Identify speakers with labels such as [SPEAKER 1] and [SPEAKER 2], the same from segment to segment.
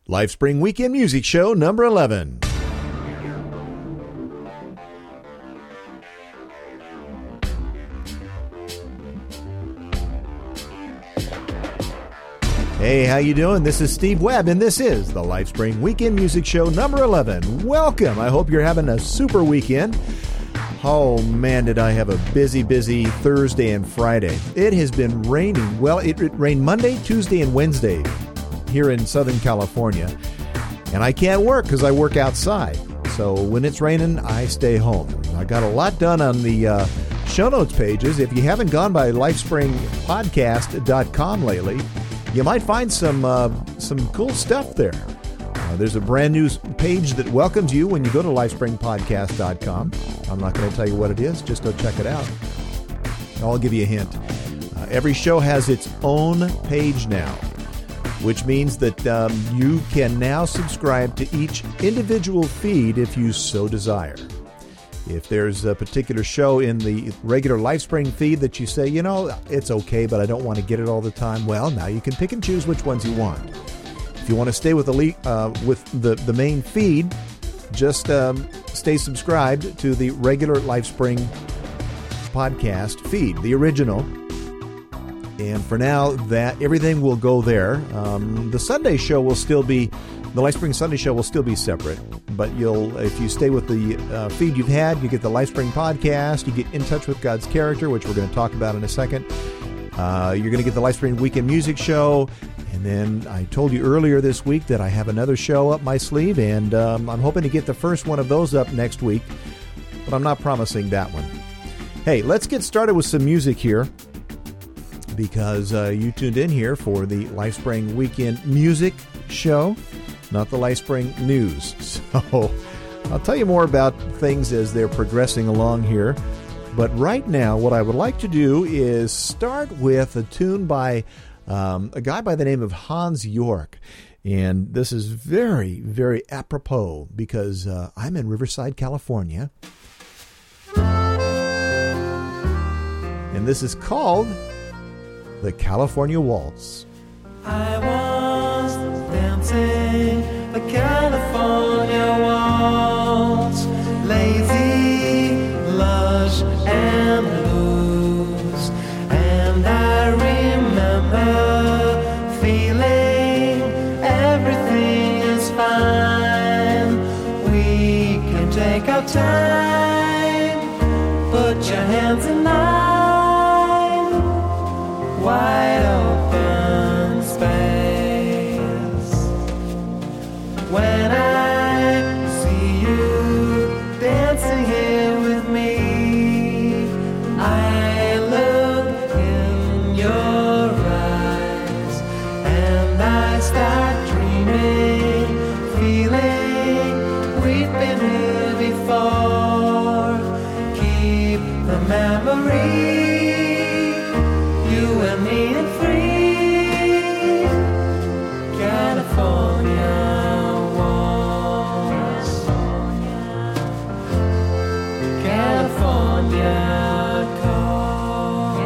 [SPEAKER 1] LifeSpring Weekend Music Show number 11. Hey, how you doing? This is Steve Webb, and this is the LifeSpring Weekend Music Show number 11. Welcome. I hope you're having a super weekend. Oh, man, did I have a busy Thursday and Friday. It has been raining. Well, it rained Monday, Tuesday, and Wednesday here in Southern California. And I can't work because I work outside. So when it's raining, I stay home. I got a lot done on the show notes pages. If you haven't gone by lifespringpodcast.com lately, you might find some cool stuff there. There's a brand new page that welcomes you when you go to lifespringpodcast.com. I'm not going to tell you what it is. Just go check it out. I'll give you a hint. Every show has its own page now, which means that you can now subscribe to each individual feed if you so desire. If there's a particular show in the regular LifeSpring feed that you say, it's okay, but I don't want to get it all the time, well, now you can pick and choose which ones you want. If you want to stay with the main feed, just stay subscribed to the regular LifeSpring podcast feed, the original. And for now, that everything will go there. The Sunday show will still be, the LifeSpring Sunday show will still be separate. But if you stay with the feed you've had, you get the LifeSpring podcast, you get In Touch with God's Character, which we're going to talk about in a second. You're going to get the LifeSpring Weekend Music Show. And then I told you earlier this week that I have another show up my sleeve, and I'm hoping to get the first one of those up next week. But I'm not promising that one. Hey, let's get started with some music here, because you tuned in here for the LifeSpring Weekend Music Show, not the LifeSpring News. So I'll tell you more about things as they're progressing along here. But right now, what I would like to do is start with a tune by a guy by the name of Hans York. And this is very, very apropos because I'm in Riverside, California. And this is called the California Waltz.
[SPEAKER 2] I was dancing the California waltz, lazy, lush, and loose. And I remember feeling everything is fine. We can take our time, put your hands in mine. Wide open space. When I see you dancing here with me, I look in your eyes and I start dreaming, feeling we've been here before. Keep the memory. You and me and free California waltz. California calls.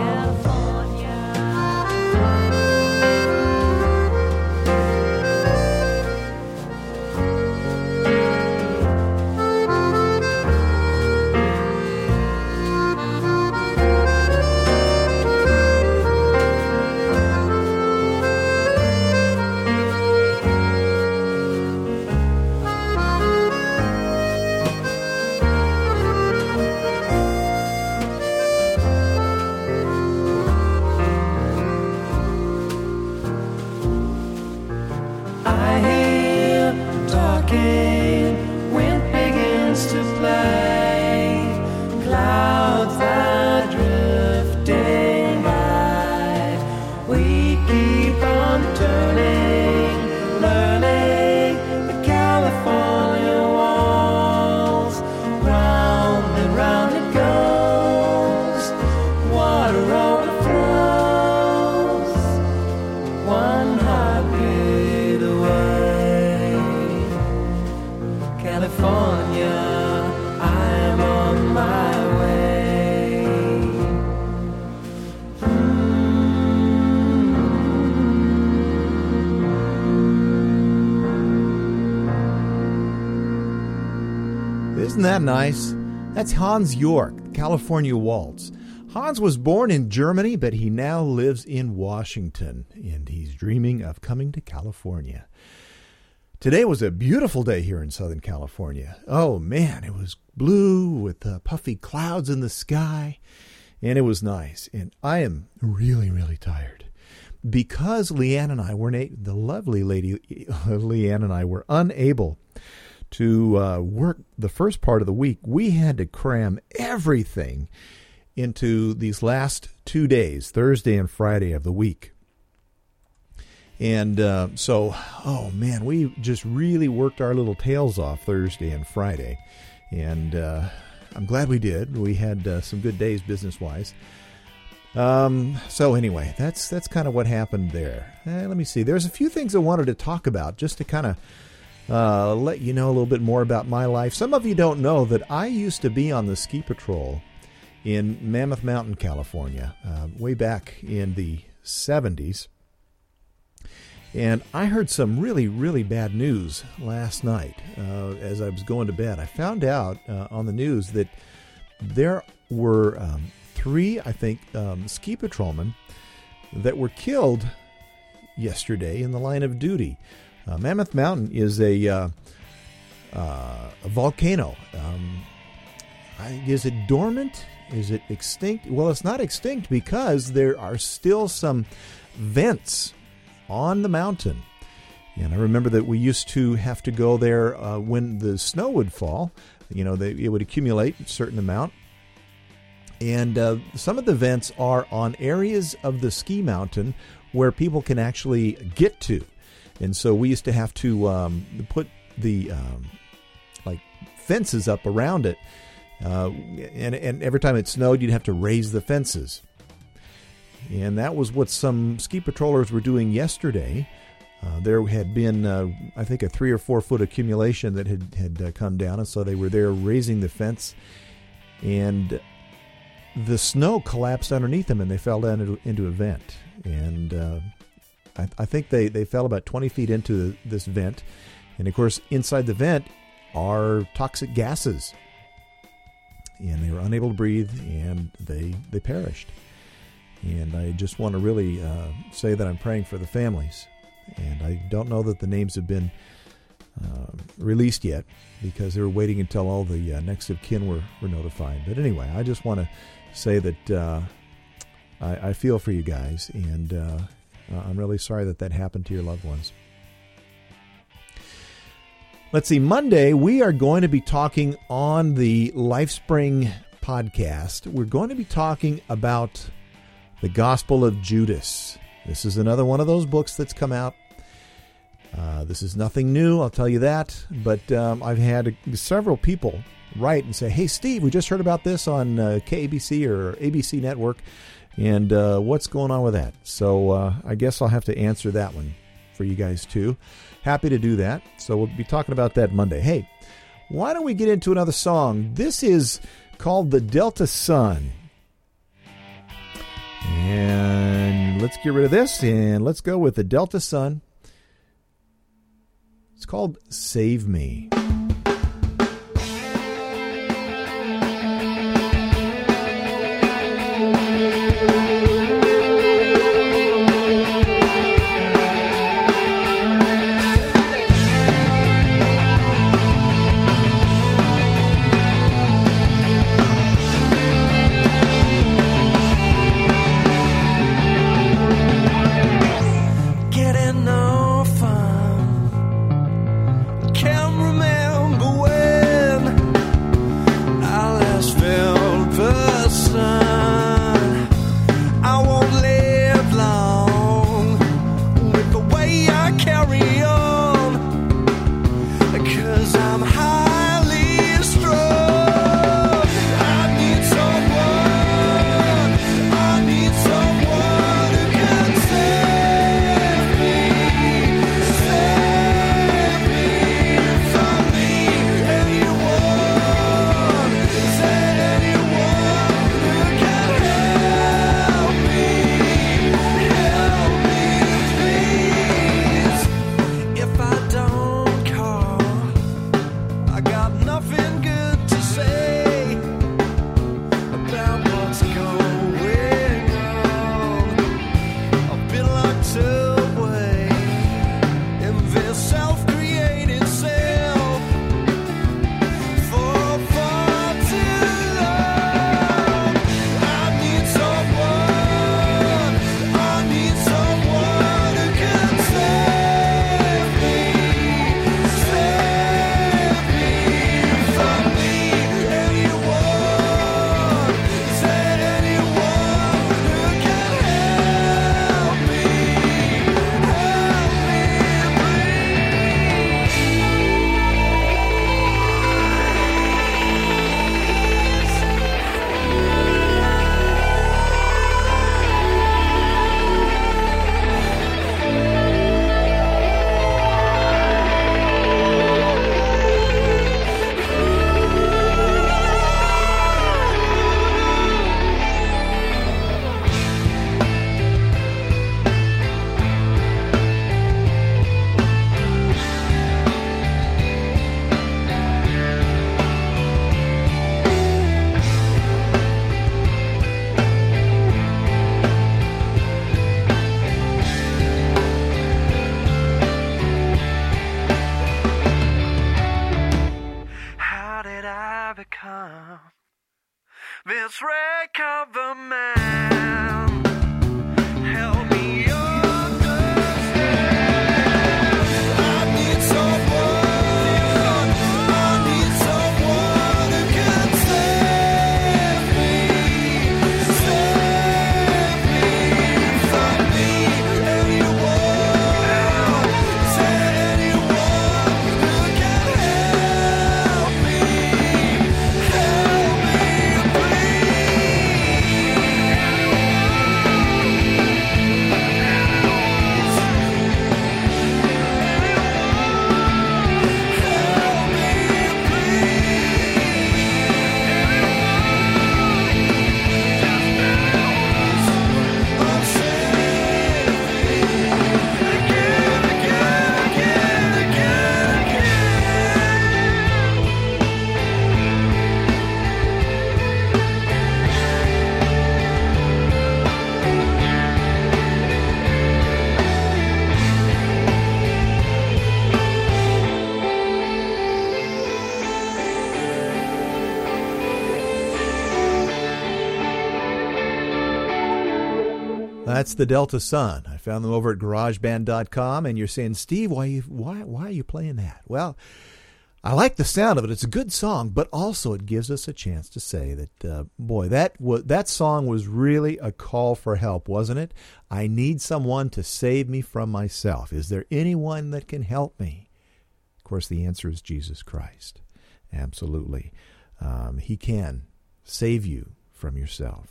[SPEAKER 2] I hear talking, wind begins to play, clouds are drifting by. We keep on turning, learning the California waltz. Round and round it goes, water overflows, one heartbeat away.
[SPEAKER 1] Isn't that nice? That's Hans York, California Waltz. Hans was born in Germany, but he now lives in Washington, and he's dreaming of coming to California. Today was a beautiful day here in Southern California. Oh, man, it was blue with puffy clouds in the sky, and it was nice. And I am really, really tired. Because Leanne and I were, the lovely lady Leanne and I were unable to work the first part of the week, we had to cram everything into these last 2 days, Thursday and Friday of the week. And oh man, we just really worked our little tails off Thursday and Friday. And I'm glad we did. We had some good days business-wise. So anyway, that's kind of what happened there. Let me see. There's a few things I wanted to talk about just to kind of let you know a little bit more about my life. Some of you don't know that I used to be on the ski patrol in Mammoth Mountain, California, way back in the 70s. And I heard some really, really bad news last night as I was going to bed. I found out on the news that there were 3, I think, ski patrolmen that were killed yesterday in the line of duty. Mammoth Mountain is a volcano. Is it dormant? Is it extinct? Well, it's not extinct because there are still some vents on the mountain. And I remember that we used to have to go there when the snow would fall. You know, it would accumulate a certain amount. And some of the vents are on areas of the ski mountain where people can actually get to. And so we used to have to put the like fences up around it. And every time it snowed, you'd have to raise the fences. And that was what some ski patrollers were doing yesterday. There had been, I think, a 3 or 4 foot accumulation that had come down. And so they were there raising the fence. And the snow collapsed underneath them and they fell down into a vent. And I think they fell about 20 feet into this vent. And, of course, inside the vent are toxic gases. And they were unable to breathe, and they perished. And I just want to really say that I'm praying for the families. And I don't know that the names have been released yet because they were waiting until all the next of kin were notified. But anyway, I just want to say that I feel for you guys, and I'm really sorry that happened to your loved ones. Let's see, Monday we are going to be talking on the LifeSpring podcast. We're going to be talking about the Gospel of Judas. This is another one of those books that's come out. This is nothing new, I'll tell you that. But I've had several people write and say, "Hey, Steve, we just heard about this on KABC or ABC Network, and what's going on with that?" So I guess I'll have to answer that one for you guys too. Happy to do that. So we'll be talking about that Monday. Hey, why don't we get into another song? This is called The Delta Sun. And let's get rid of this and let's go with The Delta Sun. It's called Save Me.
[SPEAKER 2] Cameraman this recover man. Help me understand. I need someone. I need someone who can save me from me. Anyone, anyone who can help me
[SPEAKER 1] That's the Delta Sun. I found them over at GarageBand.com, and you're saying, Steve, why are you playing that? Well, I like the sound of it. It's a good song, but also it gives us a chance to say that, boy, that song was really a call for help, wasn't it? I need someone to save me from myself. Is there anyone that can help me? Of course, the answer is Jesus Christ. Absolutely. He can save you from yourself.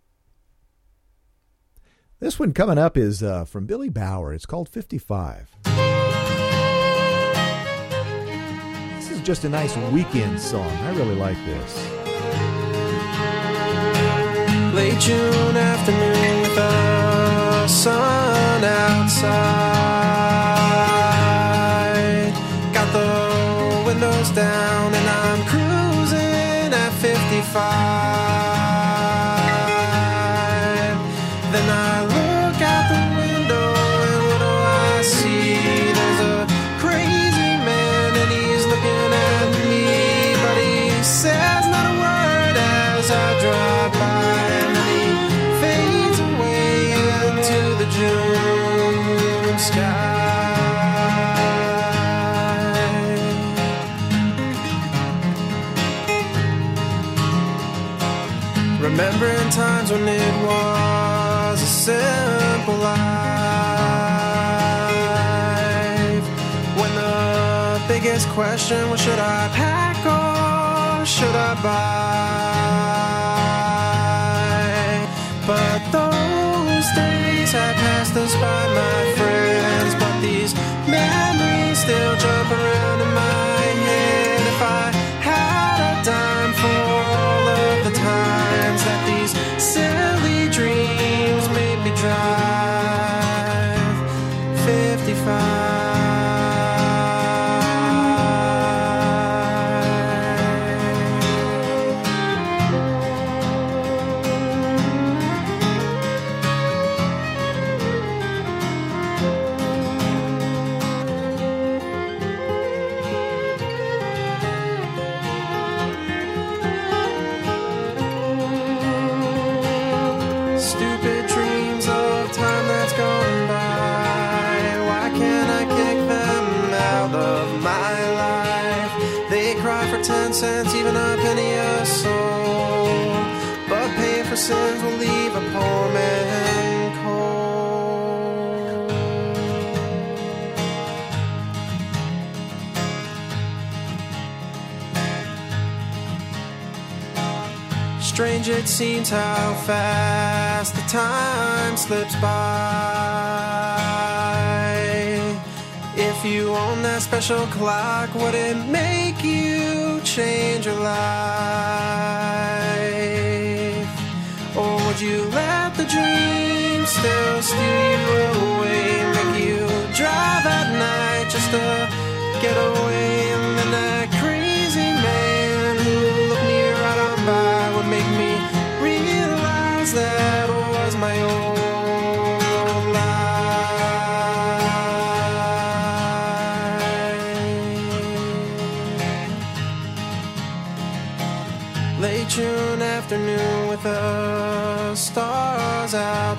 [SPEAKER 1] This one coming up is from Billy Bauer. It's called 55. This is just a nice weekend song. I really like this.
[SPEAKER 2] Late June afternoon with the sun outside. Got the windows down and I'm cruising at 55. Then I look out the window and what do I see? There's a crazy man and he's looking at me, but he says not a word as I drive by, and then he fades away into the June sky. Remembering times when it was a simple life, when the biggest question was, should I pack or should I buy? But those days had passed us by, my friends, but these memories still jump around in my head. If I had a dime for all of the times that these silly dreams made me drive 55. Stupid dreams of time that's gone by, why can't I kick them out of my life? They cry for 10 cents, even a penny a soul, but paying for sins will leave a poor man cold. Strange it seems how fast the time slips by. If you own that special clock, would it make you change your life? Or would you let the dream still steal you away, make you drive at night just to get away? And then that crazy man who looked me right on by would make me realize that was my old life. Late June afternoon afternoon with the stars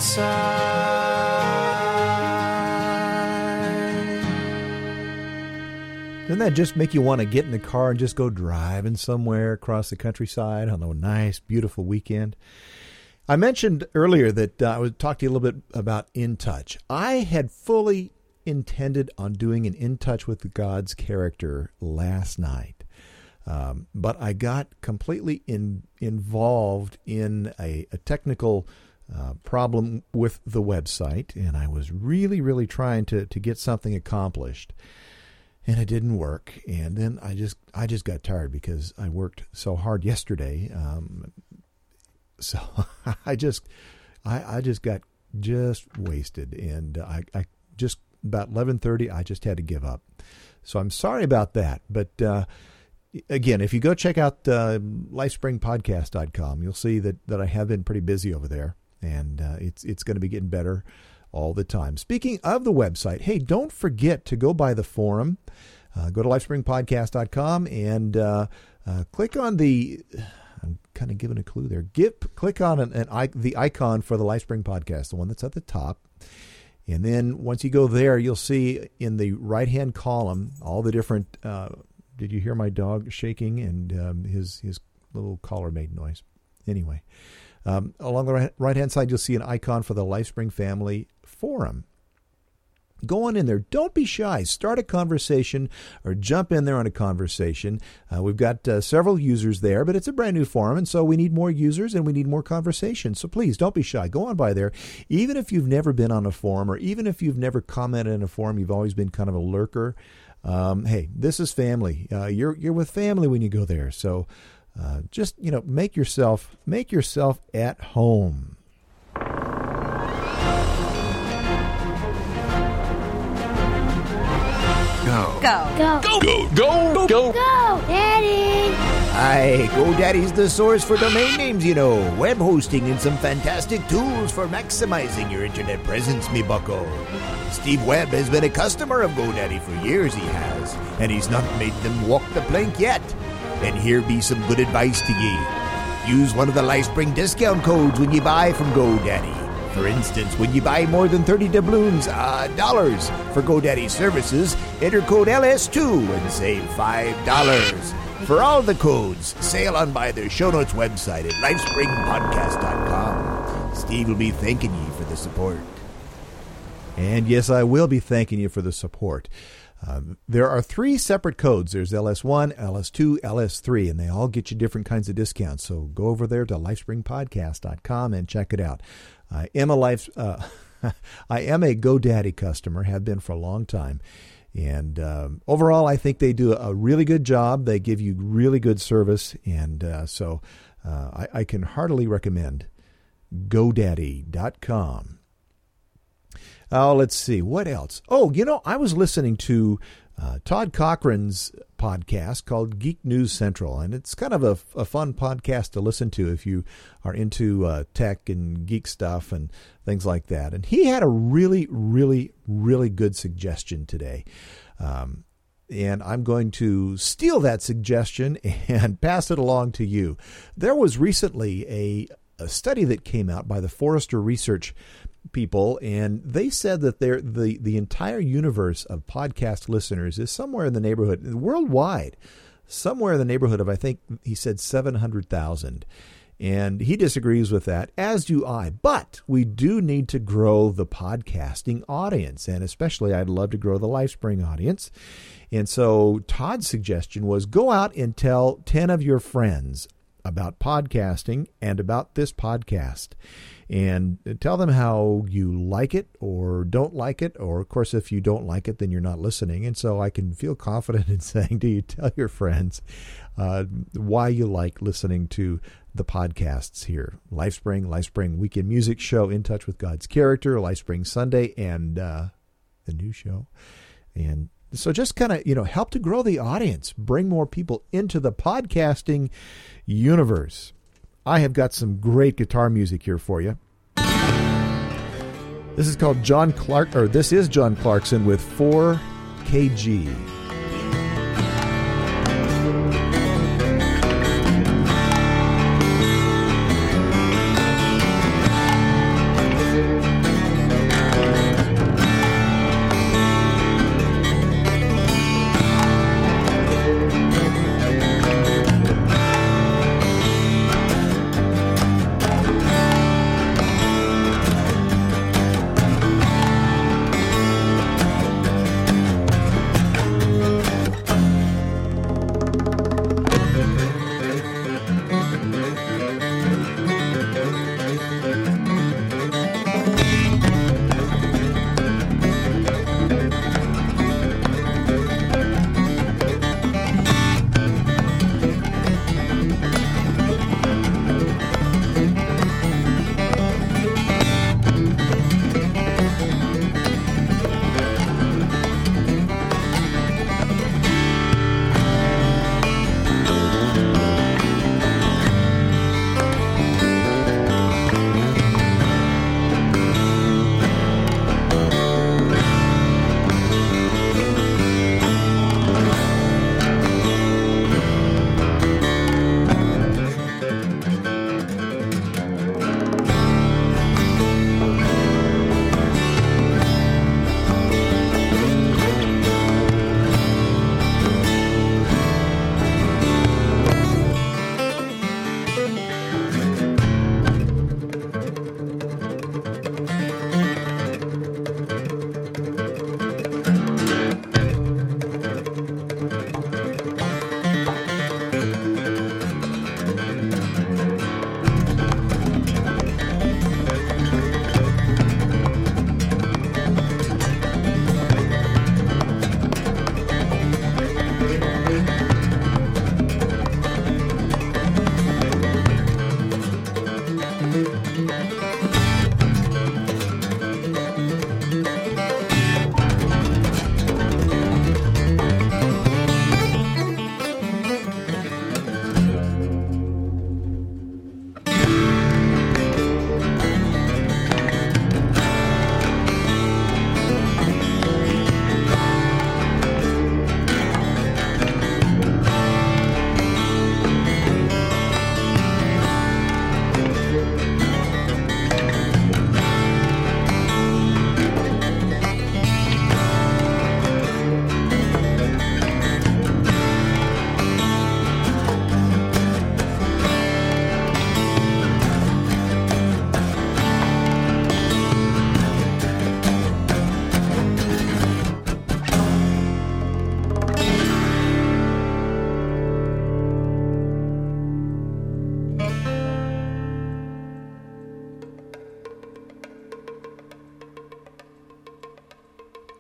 [SPEAKER 2] outside.
[SPEAKER 1] Doesn't that just make you want to get in the car and just go driving somewhere across the countryside on a nice, beautiful weekend? I mentioned earlier that I would talk to you a little bit about In Touch. I had fully intended on doing an In Touch with God's character last night, but I got completely involved in a technical problem with the website, and I was really, really trying to get something accomplished, and it didn't work. And then I just got tired because I worked so hard yesterday. So I just got wasted, and I just about 11:30 I just had to give up. So I'm sorry about that. But again, if you go check out LifespringPodcast.com, you'll see that I have been pretty busy over there, and it's going to be getting better all the time. Speaking of the website, hey, don't forget to go by the forum. Go to LifespringPodcast.com and click on the. I'm kind of giving a clue there. Click on the icon for the Lifespring Podcast, the one that's at the top. And then once you go there, you'll see in the right-hand column all the different... did you hear my dog shaking? And his little collar made noise. Anyway, along the right-hand side, you'll see an icon for the Lifespring Family Forum. Go on in there. Don't be shy. Start a conversation or jump in there on a conversation. We've got several users there, but it's a brand new forum, and so we need more users and we need more conversation. So please don't be shy. Go on by there. Even if you've never been on a forum or even if you've never commented in a forum, you've always been kind of a lurker. Hey, this is family. You're with family when you go there. So just, make yourself at home.
[SPEAKER 3] Go.
[SPEAKER 4] Go, Daddy!
[SPEAKER 1] Hi, GoDaddy's the source for domain names, web hosting and some fantastic tools for maximizing your internet presence, me bucko. Steve Webb has been a customer of GoDaddy for years, he has, and he's not made them walk the plank yet. And here be some good advice to ye. Use one of the Lifespring discount codes when you buy from GoDaddy. For instance, when you buy more than 30 dollars for GoDaddy services, enter code LS2 and save $5. For all the codes, sail on by their show notes website at lifespringpodcast.com. Steve will be thanking you for the support. And yes, I will be thanking you for the support. There are 3 separate codes. There's LS1, LS2, LS3, and they all get you different kinds of discounts. So go over there to lifespringpodcast.com and check it out. I am a GoDaddy customer, have been for a long time. And overall, I think they do a really good job. They give you really good service. And so I can heartily recommend GoDaddy.com. Oh, let's see. What else? Oh, I was listening to Todd Cochran's podcast called Geek News Central, and it's kind of a fun podcast to listen to if you are into tech and geek stuff and things like that. And he had a really, really, really good suggestion today. And I'm going to steal that suggestion and pass it along to you. There was recently a study that came out by the Forrester Research people, and they said that the entire universe of podcast listeners is somewhere in the neighborhood, worldwide, somewhere in the neighborhood of, I think he said 700,000. And he disagrees with that, as do I. But we do need to grow the podcasting audience, and especially I'd love to grow the Lifespring audience. And so Todd's suggestion was go out and tell 10 of your friends about podcasting and about this podcast. And tell them how you like it or don't like it. Or, of course, if you don't like it, then you're not listening. And so I can feel confident in saying to you, tell your friends why you like listening to the podcasts here. Lifespring Weekend Music Show, In Touch with God's Character, Lifespring Sunday, and the new show. And so just kind of, help to grow the audience, bring more people into the podcasting universe. I have got some great guitar music here for you. This is called this is John Clarkson with 4KG.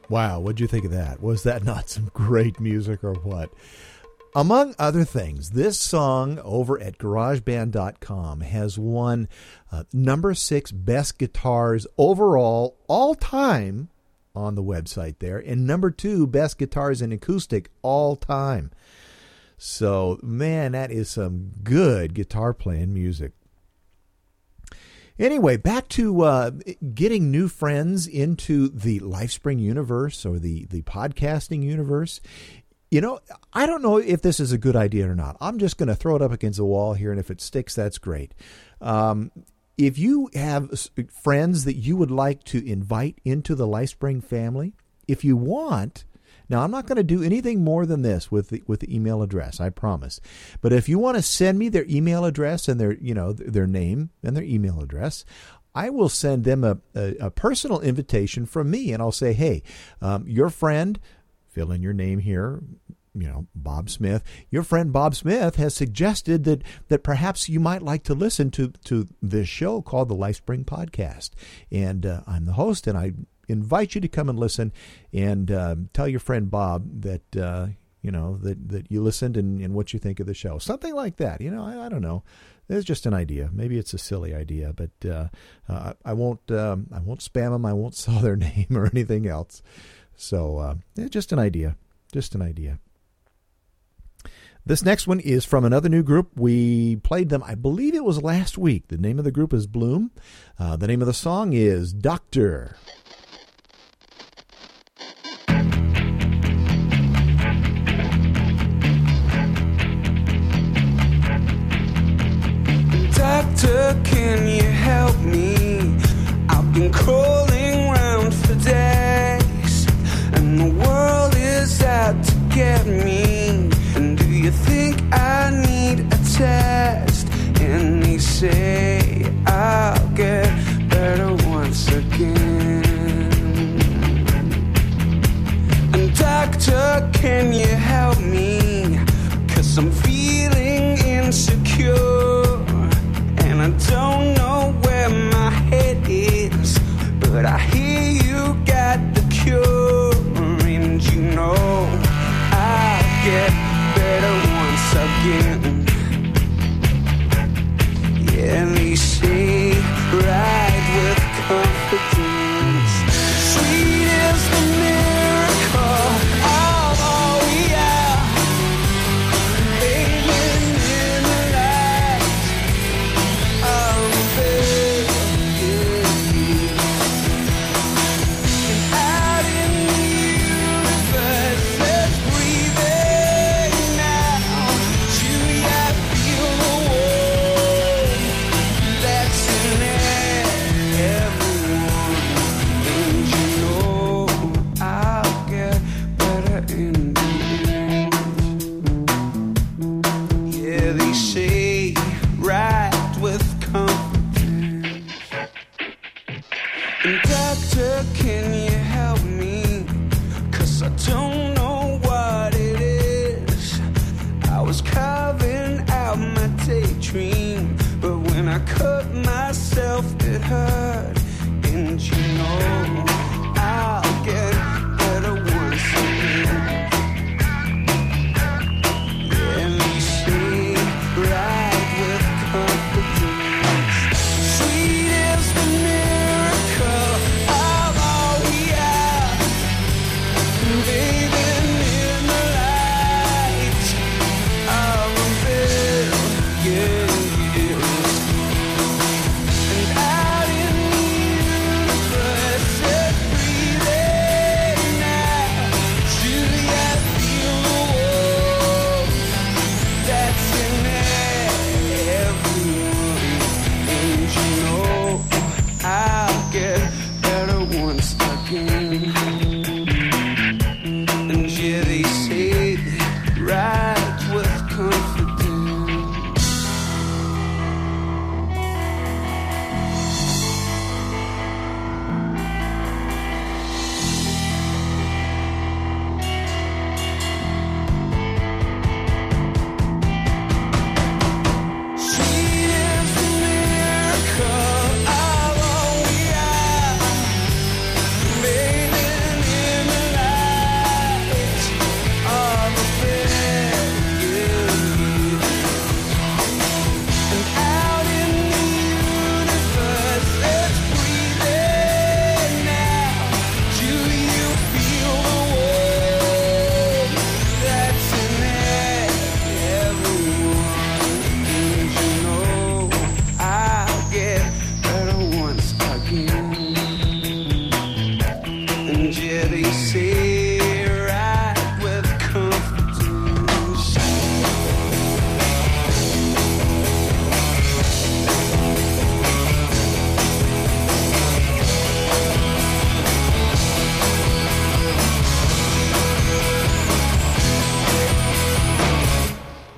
[SPEAKER 1] Wow, what'd you think of that? Was that not some great music or what? Among other things, this song over at GarageBand.com has won number 6 best guitars overall, all time on the website there, and number 2 best guitars in acoustic all time. So, man, that is some good guitar playing music. Anyway, back to getting new friends into the LifeSpring universe or the podcasting universe. You know, I don't know if this is a good idea or not. I'm just going to throw it up against the wall here, and if it sticks, that's great. If you have friends that you would like to invite into the LifeSpring family, if you want, now I'm not going to do anything more than this with the email address, I promise. But if you want to send me their email address and their name and their email address, I will send them a personal invitation from me, and I'll say, hey, your friend, fill in your name here, Bob Smith. Your friend Bob Smith has suggested that perhaps you might like to listen to this show called the LifeSpring Podcast. And I'm the host, and I invite you to come and listen and tell your friend Bob that that you listened and what you think of the show. Something like that. I don't know. It's just an idea. Maybe it's a silly idea, but I won't spam them. I won't sell their name or anything else. So just an idea. Just an idea. This next one is from another new group. We played them, I believe it was last week. The name of the group is Bloom. The name of the song is Doctor.
[SPEAKER 2] Doctor, can you help me? I've been crawling round for days, and the world is out to get me. And do you think I need a test? And they say I'll get better once again. And doctor, can you help me? 'Cause I'm feeling insecure, and I don't know where my head is, but I hear you got the cure, and I'll get better once again. Yeah, they say ride with confidence. Sweet is the miracle of all we are. Amen in the light of faith. And out in the universe, let's breathe it now. You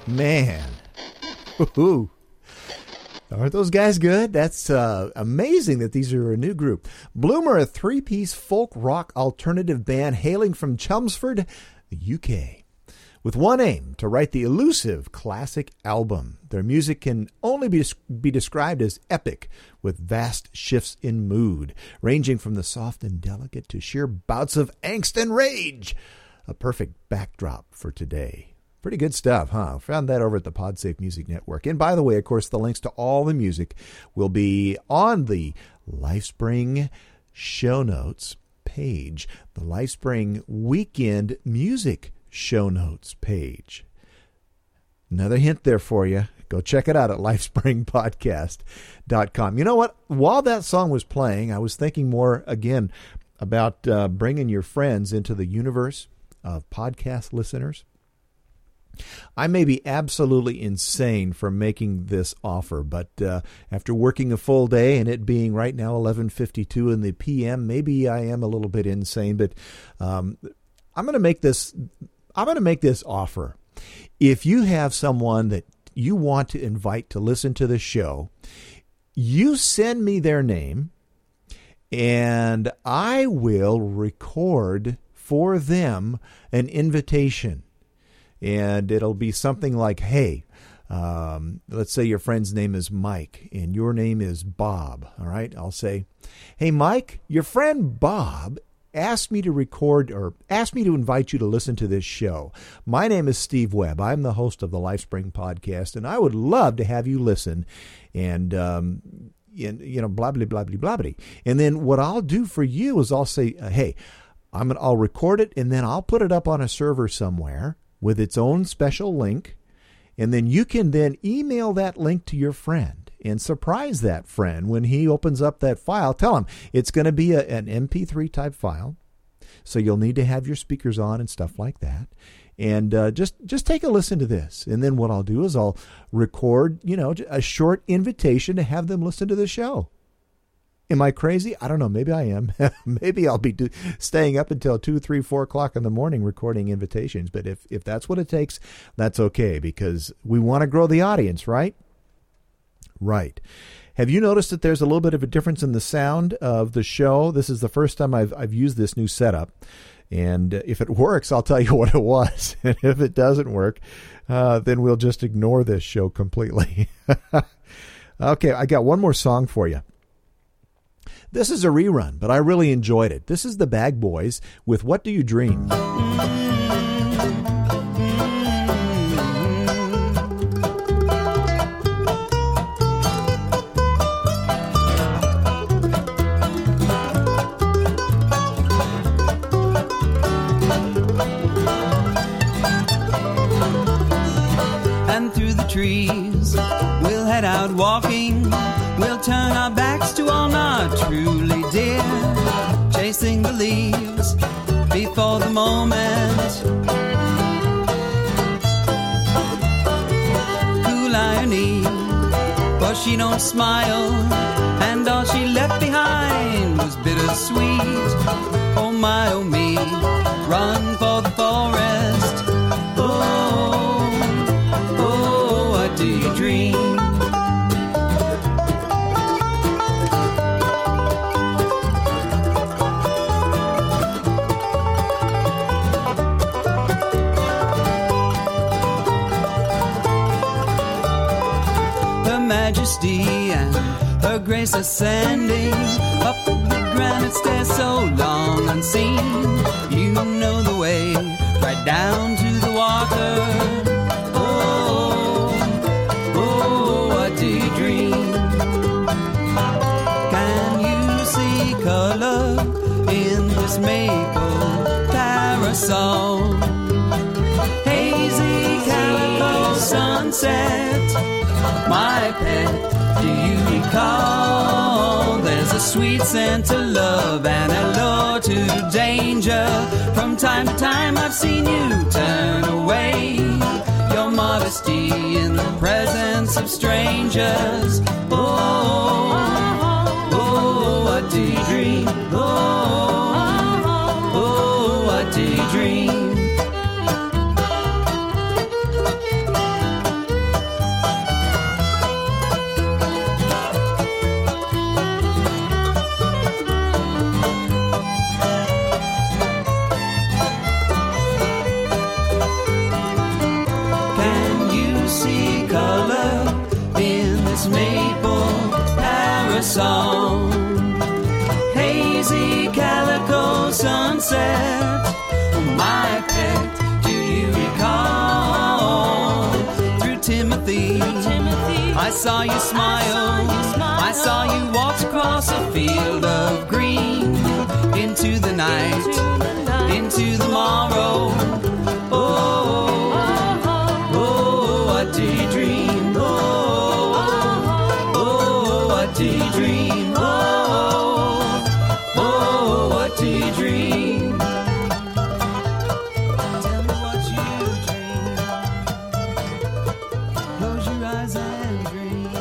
[SPEAKER 1] Man. Woo-hoo. Aren't those guys good? That's amazing that these are a new group. Bloomer, a three-piece folk rock alternative band hailing from Chelmsford, the UK, with one aim, to write the elusive classic album. Their music can only be described as epic, with vast shifts in mood, ranging from the soft and delicate to sheer bouts of angst and rage. A perfect backdrop for today. Pretty good stuff, huh? Found that over at the PodSafe Music Network. And by the way, of course, the links to all the music will be on the LifeSpring show notes page, the LifeSpring Weekend Music show notes page. Another hint there for you. Go check it out at lifespringpodcast.com. You know what? While that song was playing, I was thinking more, again, about bringing your friends into the universe of podcast listeners. I may be absolutely insane for making this offer, but after working a full day and it being right now 11:52 in the p.m., maybe I am a little bit insane. But I'm going to make this offer. If you have someone that you want to invite to listen to the show, you send me their name, and I will record for them an invitation. And it'll be something like, hey, let's say your friend's name is Mike and your name is Bob. All right. I'll say, hey, Mike, your friend Bob asked me to record or asked me to invite you to listen to this show. My name is Steve Webb. I'm the host of the LifeSpring podcast, and I would love to have you listen and, blah, blah, blah, blah, blah, blah. And then what I'll do for you is I'll say, hey, I'll record it and then I'll put it up on a server somewhere with its own special link, and then you can then email that link to your friend and surprise that friend when he opens up that file. Tell him it's going to be an MP3 type file, so you'll need to have your speakers on and stuff like that. And just take a listen to this, and then what I'll do is I'll record, a short invitation to have them listen to the show. Am I crazy? I don't know. Maybe I am. Maybe I'll be staying up until 2, 3, 4 o'clock in the morning recording invitations. But if that's what it takes, that's okay, because we want to grow the audience, right? Right. Have you noticed that there's a little bit of a difference in the sound of the show? This is the first time I've used this new setup. And if it works, I'll tell you what it was. And if it doesn't work, then we'll just ignore this show completely. Okay, I got one more song for you. This is a rerun, but I really enjoyed it. This is the Bag Boys with What Do You Dream?
[SPEAKER 3] And through the trees, we'll head out walking. We'll turn our backs to all not truly dear, chasing the leaves before the moment. Cool irony, for she don't smile, and all she left behind was bittersweet. Oh my, oh me, run for the forest. Oh, oh, what do you dream? Majesty and her grace ascending up the granite stairs so long unseen. You know the way right down to the water. Oh, oh, what do you dream? Can you see color in this maple parasol? Hazy calico sunset. My pet, do you recall? There's a sweet scent of love and a lure to danger. From time to time I've seen you turn away. Your modesty in the presence of strangers. Oh, oh, what do you dream? Oh, oh, what do you dream? I saw you smile. I saw you walk across a field of green into the night, into the morrow. Oh, oh, what did you dream? Oh, oh, what did you dream? Oh, oh, what did you dream? Tell me what you dream. Close your eyes and dream.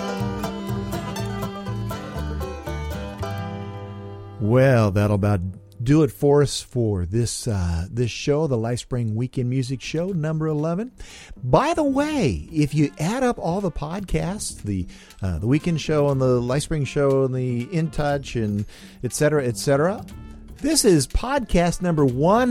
[SPEAKER 1] Well, that'll about do it for us for this show, the LifeSpring Weekend Music Show, number 11. By the way, if you add up all the podcasts, the Weekend Show and the LifeSpring Show and the In Touch and et cetera, this is podcast number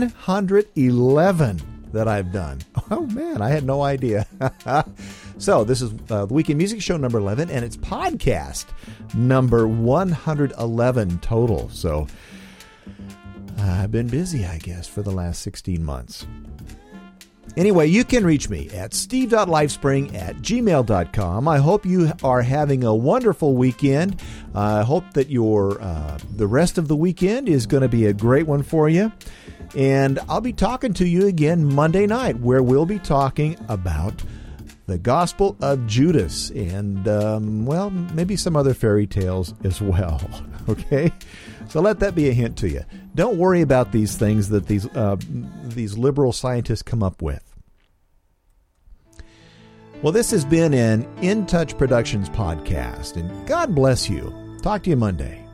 [SPEAKER 1] 111 that I've done. Oh, man, I had no idea. So this is the Weekend Music Show number 11, and it's podcast number 111 total. So I've been busy, I guess, for the last 16 months. Anyway, you can reach me at steve.lifespring@gmail.com. I hope you are having a wonderful weekend. I hope that the rest of the weekend is going to be a great one for you. And I'll be talking to you again Monday night, where we'll be talking about the Gospel of Judas and, well, maybe some other fairy tales as well. Okay? So let that be a hint to you. Don't worry about these things that these liberal scientists come up with. Well, this has been an In Touch Productions podcast, and God bless you. Talk to you Monday.